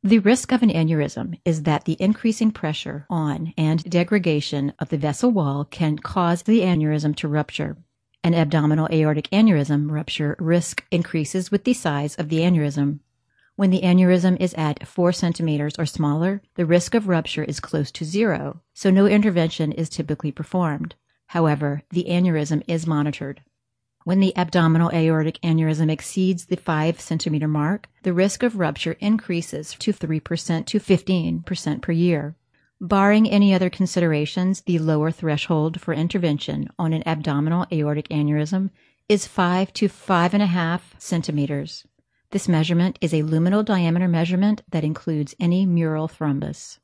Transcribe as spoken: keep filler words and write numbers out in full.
The risk of an aneurysm is that the increasing pressure on and degradation of the vessel wall can cause the aneurysm to rupture. An abdominal aortic aneurysm rupture risk increases with the size of the aneurysm. When the aneurysm is at four centimeters or smaller, the risk of rupture is close to zero, so no intervention is typically performed. However, the aneurysm is monitored. When the abdominal aortic aneurysm exceeds the five centimeter mark, the risk of rupture increases to three percent to fifteen percent per year. Barring any other considerations, the lower threshold for intervention on an abdominal aortic aneurysm is five to five point five centimeters. This measurement is a luminal diameter measurement that includes any mural thrombus.